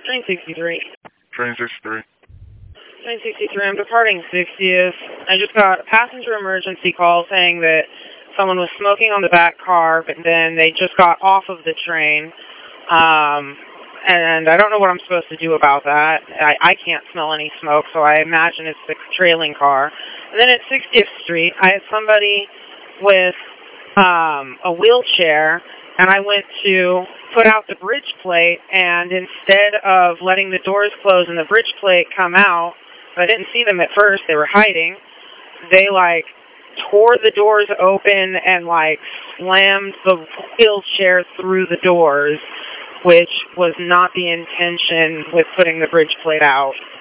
Train 63. Train 63. Train 63, I'm departing 60th. I just got a passenger emergency call saying that someone was smoking on the back car, but then they just got off of the train. And I don't know what I'm supposed to do about that. I can't smell any smoke, so I imagine it's the trailing car. And then at 60th Street, I had somebody with a wheelchair, and I went to put out the bridge plate, and instead of letting the doors close and the bridge plate come out, I didn't see them at first, they were hiding, they, tore the doors open and, slammed the wheelchair through the doors, which was not the intention with putting the bridge plate out.